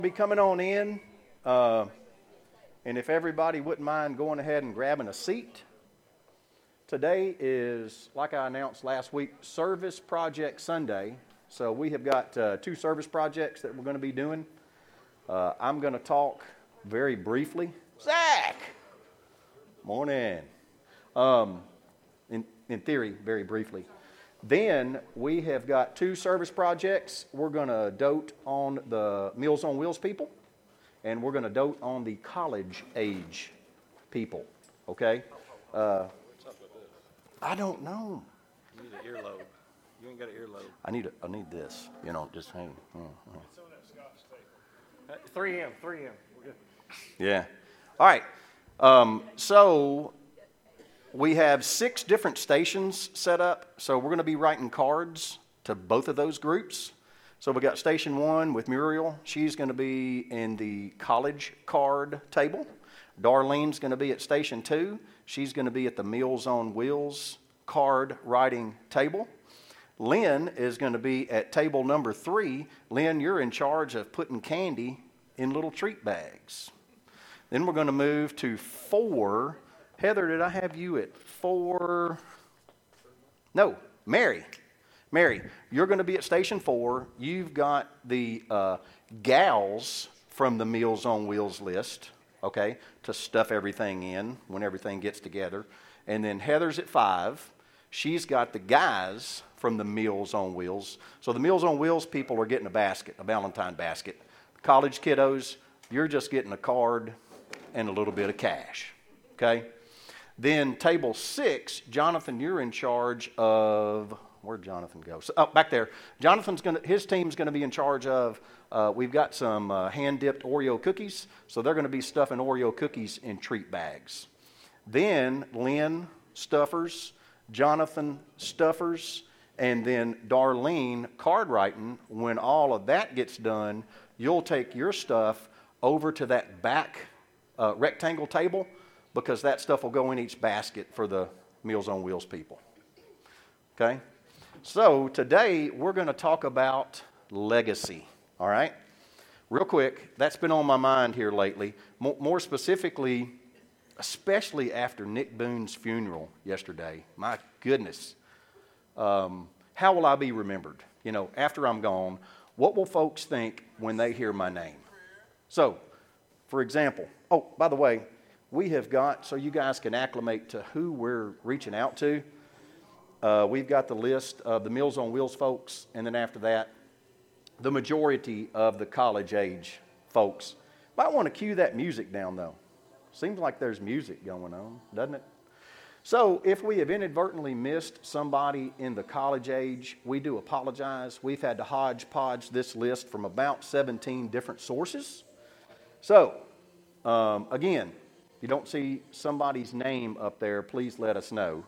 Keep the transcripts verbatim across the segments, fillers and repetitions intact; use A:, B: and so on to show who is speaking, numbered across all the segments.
A: Be coming on in, uh, and if everybody wouldn't mind going ahead and grabbing a seat. Today is, like I announced last week, Service Project Sunday. So we have got uh, two service projects that we're going to be doing. Uh, I'm going to talk very briefly. Zach! Morning. Um, in, in theory, very briefly. Then we have got two service projects. We're going to dote on the Meals on Wheels people, and we're going to dote on the college age people. Okay? Uh,
B: What's up with this?
A: I don't know.
B: You need an earlobe. You ain't got an earlobe.
A: I need a, I need this. You know, just hang. Uh, uh.
B: Uh, three M, three M. We're good.
A: Yeah. All right. Um, so we have six different stations set up. So we're going to be writing cards to both of those groups. So we got station one with Muriel. She's going to be in the college card table. Darlene's going to be at station two. She's going to be at the Meals on Wheels card writing table. Lynn is going to be at table number three. Lynn, you're in charge of putting candy in little treat bags. Then we're going to move to four. Heather, did I have you at four? No, Mary. Mary, you're going to be at station four. You've got the uh, gals from the Meals on Wheels list, okay, to stuff everything in when everything gets together. And then Heather's at five. She's got the guys from the Meals on Wheels. So the Meals on Wheels people are getting a basket, a Valentine basket. College kiddos, you're just getting a card and a little bit of cash, okay? Then table six, Jonathan, you're in charge of, where'd Jonathan go? So, oh, back there. Jonathan's going to, his team's going to be in charge of, uh, we've got some uh, hand-dipped Oreo cookies, so they're going to be stuffing Oreo cookies in treat bags. Then Lynn, stuffers, Jonathan, stuffers, and then Darlene, card writing. When all of that gets done, you'll take your stuff over to that back uh, rectangle table, because that stuff will go in each basket for the Meals on Wheels people. Okay? So today we're going to talk about legacy. All right? Real quick, that's been on my mind here lately. More, more specifically, especially after Nick Boone's funeral yesterday. My goodness. Um, how will I be remembered? You know, after I'm gone, what will folks think when they hear my name? So, for example, oh, by the way, we have got, so you guys can acclimate to who we're reaching out to, uh, we've got the list of the Meals on Wheels folks, and then after that, the majority of the college age folks. Might want to cue that music down, though. Seems like there's music going on, doesn't it? So if we have inadvertently missed somebody in the college age, we do apologize. We've had to hodgepodge this list from about seventeen different sources. So, um, again, if you don't see somebody's name up there, please let us know.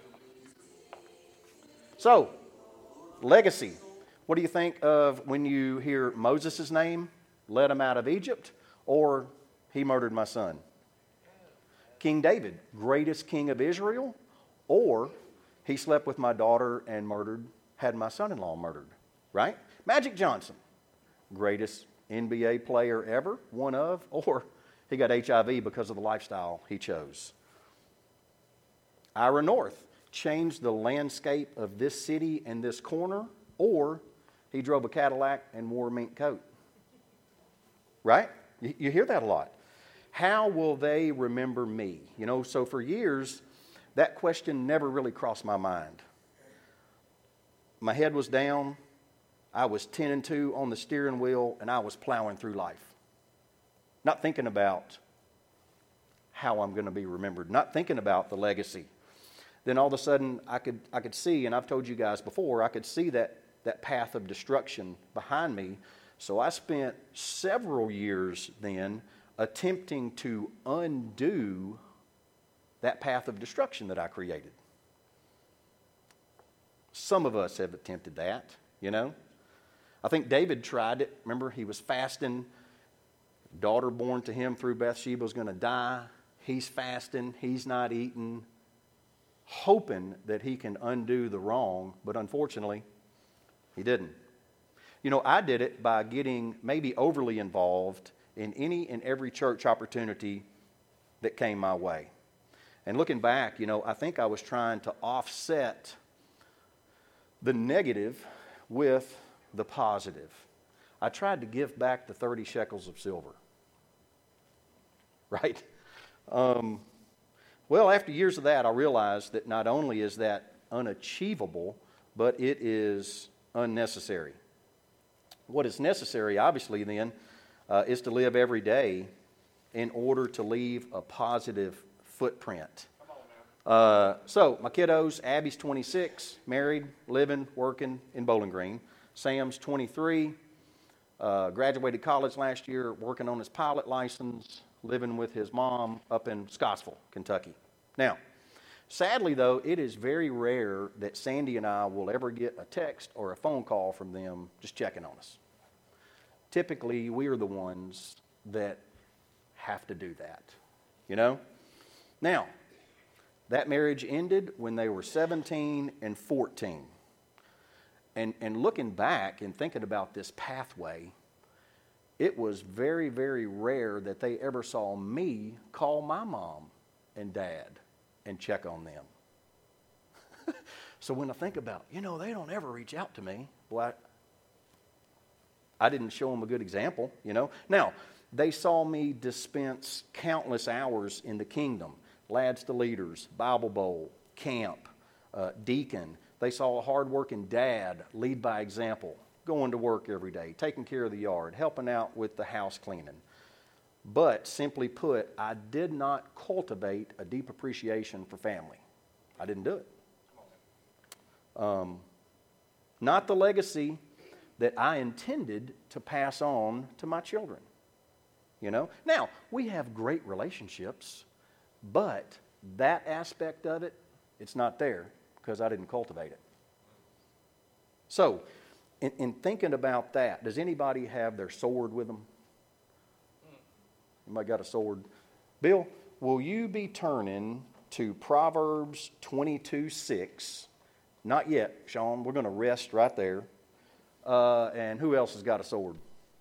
A: So, legacy. What do you think of when you hear Moses' name, led him out of Egypt, or he murdered my son? King David, greatest king of Israel, or he slept with my daughter and murdered, had my son-in-law murdered, right? Magic Johnson, greatest N B A player ever, one of, or he got H I V because of the lifestyle he chose. Ira North changed the landscape of this city and this corner, or he drove a Cadillac and wore a mink coat. Right? You, you hear that a lot. How will they remember me? You know, so for years, that question never really crossed my mind. My head was down. I was ten and two on the steering wheel, and I was plowing through life. Not thinking about how I'm going to be remembered. Not thinking about the legacy. Then all of a sudden, I could I could see, and I've told you guys before, I could see that, that path of destruction behind me. So I spent several years then attempting to undo that path of destruction that I created. Some of us have attempted that, you know. I think David tried it. Remember, he was fasting. Daughter born to him through Bathsheba was going to die. He's fasting. He's not eating, hoping that he can undo the wrong, but unfortunately, he didn't. You know, I did it by getting maybe overly involved in any and every church opportunity that came my way. And looking back, you know, I think I was trying to offset the negative with the positive. I tried to give back the thirty shekels of silver. Right? Um, well, after years of that, I realized that not only is that unachievable, but it is unnecessary. What is necessary, obviously, then, uh, is to live every day in order to leave a positive footprint. Uh, so, my kiddos, Abby's twenty-six, married, living, working in Bowling Green. Sam's twenty-three, uh, graduated college last year, working on his pilot license, living with his mom up in Scottsville, Kentucky. Now, sadly, though, it is very rare that Sandy and I will ever get a text or a phone call from them just checking on us. Typically, we are the ones that have to do that, you know? Now, that marriage ended when they were seventeen and fourteen. And, and looking back and thinking about this pathway, it was very, very rare that they ever saw me call my mom and dad and check on them. So when I think about, you know, they don't ever reach out to me, well, I, I didn't show them a good example, you know. Now, they saw me dispense countless hours in the kingdom. Lads to Leaders, Bible Bowl, camp, uh, deacon. They saw a hard-working dad lead by example, going to work every day, taking care of the yard, helping out with the house cleaning. But simply put, I did not cultivate a deep appreciation for family. I didn't do it. Um, not the legacy that I intended to pass on to my children. You know? Now, we have great relationships, but that aspect of it, it's not there because I didn't cultivate it. So, in, in thinking about that, does anybody have their sword with them? Anybody got a sword? Bill, will you be turning to Proverbs twenty-two six? Not yet, Sean. We're going to rest right there. Uh, and who else has got a sword?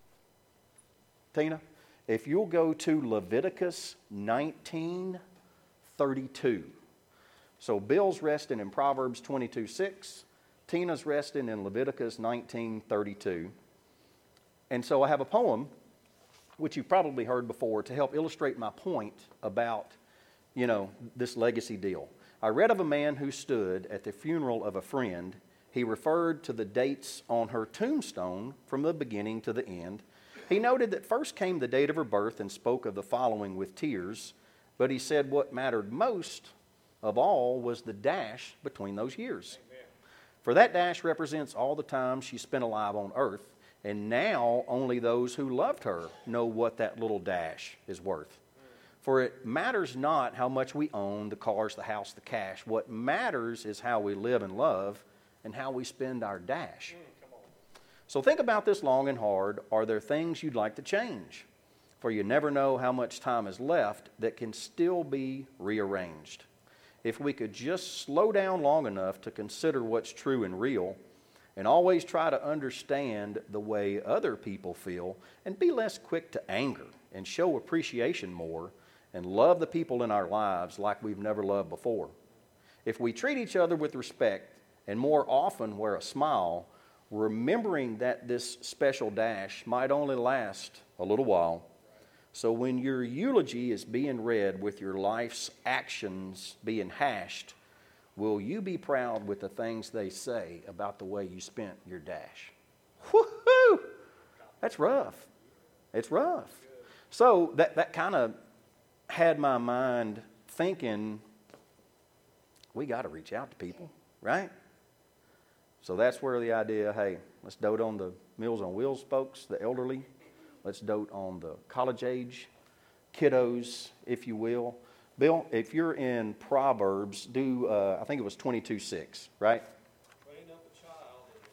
A: Tina? If you'll go to Leviticus nineteen thirty-two. So Bill's resting in Proverbs twenty-two six. Tina's resting in Leviticus nineteen thirty-two. And so I have a poem, which you've probably heard before, to help illustrate my point about, you know, this legacy deal. I read of a man who stood at the funeral of a friend. He referred to the dates on her tombstone from the beginning to the end. He noted that first came the date of her birth and spoke of the following with tears, but he said what mattered most of all was the dash between those years. Amen. For that dash represents all the time she spent alive on earth, and now only those who loved her know what that little dash is worth. For it matters not how much we own, the cars, the house, the cash. What matters is how we live and love and how we spend our dash. So think about this long and hard. Are there things you'd like to change? For you never know how much time is left that can still be rearranged. If we could just slow down long enough to consider what's true and real, and always try to understand the way other people feel, and be less quick to anger, and show appreciation more, and love the people in our lives like we've never loved before. If we treat each other with respect, and more often wear a smile, remembering that this special dash might only last a little while. So when your eulogy is being read with your life's actions being hashed, will you be proud with the things they say about the way you spent your dash? Woo-hoo! That's rough. It's rough. So that, that kind of had my mind thinking, we got to reach out to people, right? So that's where the idea, hey, let's dote on the Meals on Wheels folks, the elderly. Let's dote on the college age kiddos, if you will. Bill, if you're in Proverbs, do, uh, I think it was twenty-two six, right?
C: Train up a child in,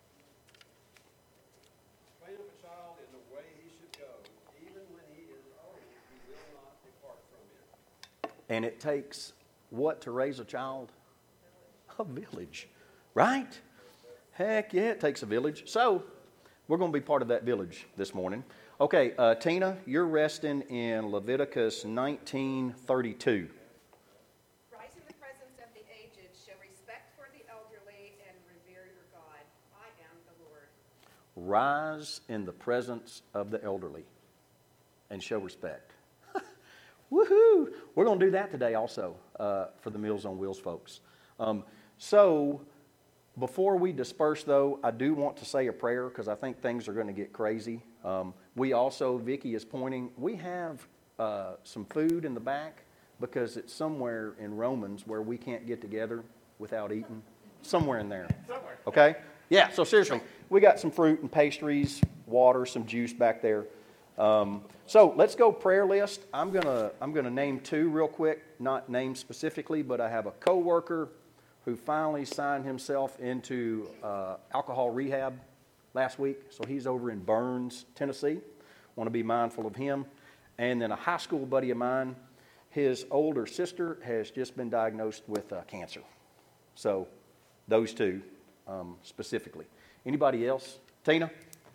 C: train up a child in the way he should go. Even when he is old, he will not depart from it.
A: And it takes what to raise a child? A village, right? Heck yeah, it takes a village. So, we're going to be part of that village this morning. Okay, uh, Tina, you're resting in Leviticus nineteen thirty-two.
D: Rise in the presence of the aged, show respect for the elderly, and revere your God. I am the Lord.
A: Rise in the presence of the elderly and show respect. Woohoo! We're going to do that today also uh, for the Meals on Wheels folks. Um, so, before we disperse, though, I do want to say a prayer because I think things are going to get crazy. Um, we also, Vicki is pointing, we have uh, some food in the back because it's somewhere in Romans where we can't get together without eating. Somewhere in there.
B: Somewhere.
A: Okay? Yeah, so seriously, we got some fruit and pastries, water, some juice back there. Um, so let's go prayer list. I'm gonna I'm gonna name two real quick, not named specifically, but I have a coworker who finally signed himself into uh, alcohol rehab last week. So he's over in Burns, Tennessee. Want to be mindful of him. And then a high school buddy of mine, his older sister has just been diagnosed with uh, cancer. So those two um, specifically. Anybody else? Tina?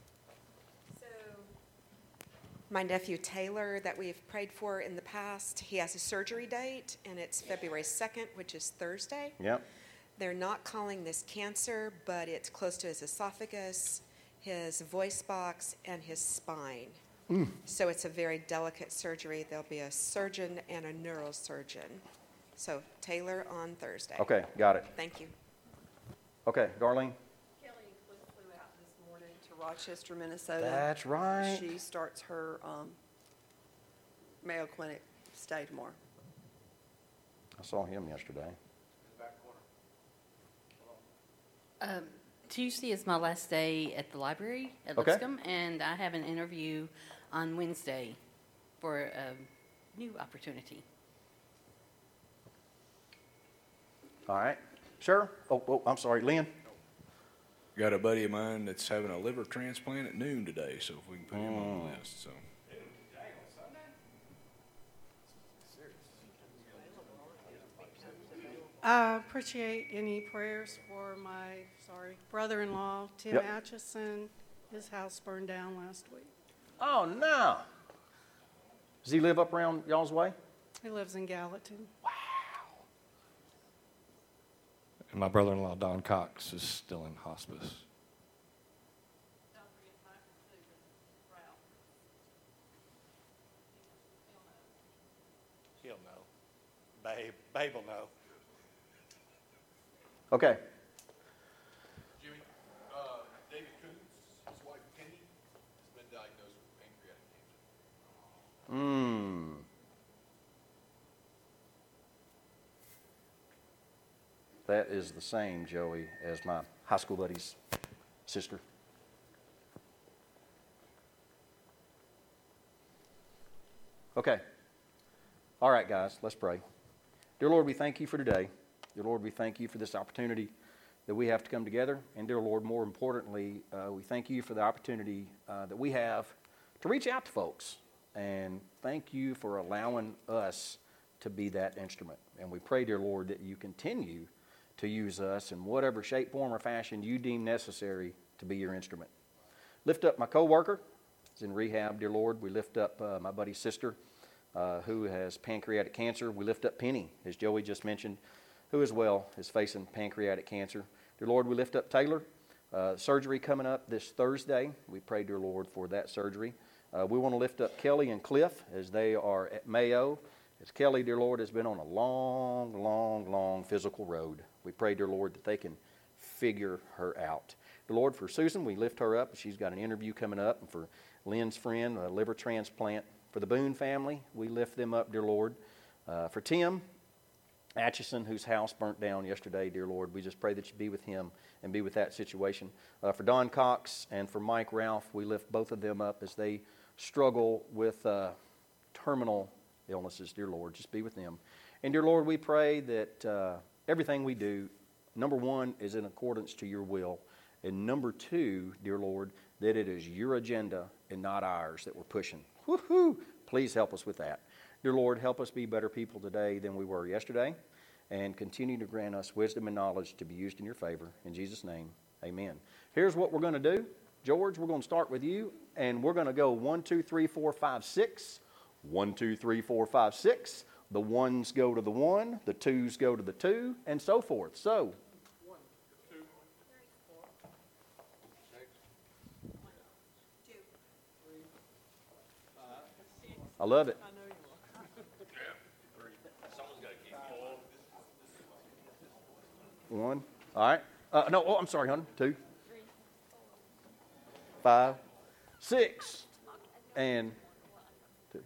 D: My nephew Taylor, that we've prayed for in the past, he has a surgery date, and it's February second, which is Thursday.
A: Yep.
D: They're not calling this cancer, but it's close to his esophagus, his voice box, and his spine. Mm. So it's a very delicate surgery. There'll be a surgeon and a neurosurgeon. So Taylor on Thursday.
A: Okay, got it.
D: Thank you.
A: Okay, Darlene?
E: Kelly flew flew out this morning to Rochester, Minnesota.
A: That's right.
E: She starts her um, Mayo Clinic stay tomorrow.
A: I saw him yesterday.
F: Um, Tuesday is my last day at the library at
A: Okay.
F: Lipscomb, and I have an interview on Wednesday for a new opportunity.
A: All right. Sure. Oh, oh, I'm sorry, Lynn.
G: Got a buddy of mine that's having a liver transplant at noon today, so if we can put him on the list, so.
H: I appreciate any prayers for my, sorry, brother-in-law, Tim
A: Yep.
H: Atchison. His house burned down last week.
A: Oh, no. Does he live up around y'all's way?
H: He lives in Gallatin.
B: And my brother-in-law, Don Cox, is still in hospice.
I: He'll know. Babe, Babe will know.
A: Okay.
J: Jimmy, uh, David Coons, his wife Penny, has been diagnosed with pancreatic cancer.
A: Hmm. That is the same, Joey, as my high school buddy's sister. Okay. All right, guys, let's pray. Dear Lord, we thank you for today. Dear Lord, we thank you for this opportunity that we have to come together. And dear Lord, more importantly, uh, we thank you for the opportunity uh, that we have to reach out to folks. And thank you for allowing us to be that instrument. And we pray, dear Lord, that you continue to use us in whatever shape, form, or fashion you deem necessary to be your instrument. Lift up my coworker. He's in rehab, dear Lord. We lift up uh, my buddy's sister uh, who has pancreatic cancer. We lift up Penny, as Joey just mentioned, who as well is facing pancreatic cancer. Dear Lord, we lift up Taylor. Uh, surgery coming up this Thursday. We pray, dear Lord, for that surgery. Uh, we want to lift up Kelly and Cliff as they are at Mayo. As Kelly, dear Lord, has been on a long, long, long physical road. We pray, dear Lord, that they can figure her out. Dear Lord, for Susan, we lift her up. She's got an interview coming up. And for Lynn's friend, a liver transplant. For the Boone family, we lift them up, dear Lord. Uh, for Tim Atchison, whose house burnt down yesterday, dear Lord, we just pray that you be with him and be with that situation. Uh, for Don Cox and for Mike Ralph, we lift both of them up as they struggle with uh, terminal illnesses, dear Lord. Just be with them. And dear Lord, we pray that uh, everything we do, number one, is in accordance to your will. And number two, dear Lord, that it is your agenda and not ours that we're pushing. Woohoo! Please help us with that. Dear Lord, help us be better people today than we were yesterday, and continue to grant us wisdom and knowledge to be used in your favor. In Jesus' name, amen. Here's what we're going to do. George, we're going to start with you, and we're going to go one, two, three, four, five, six. One, two, three, four, five, six. The ones go to the one, the twos go to the two, and so forth. So, I love it. One. All right. Uh, no, oh, I'm sorry, honey. Two. Five. Six. And two.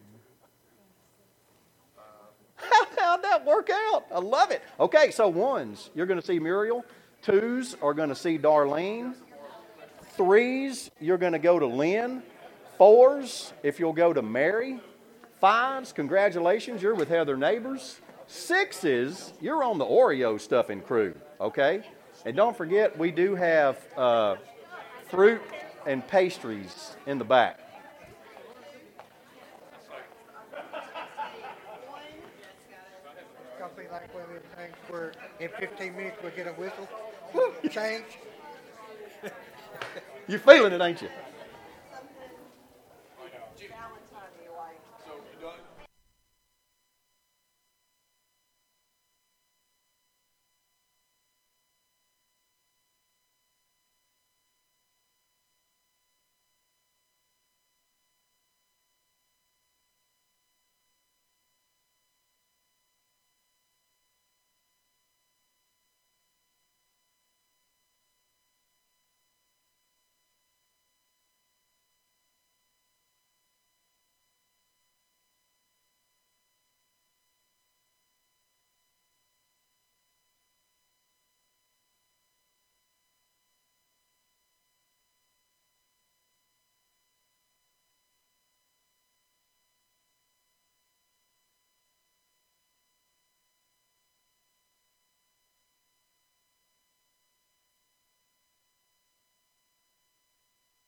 A: How'd that work out? I love it. Okay, so ones, you're going to see Muriel. Twos are going to see Darlene. Threes, you're going to go to Lynn. Fours, if you'll go to Mary. Fives, congratulations, you're with Heather Neighbors. Sixes, you're on the Oreo stuffing crew, okay? And don't forget, we do have uh, fruit and pastries in the back.
K: It's gonna be like one of them things where in fifteen minutes we'll get a whistle. Woo, change.
A: You're feeling it, ain't you?
J: So you done?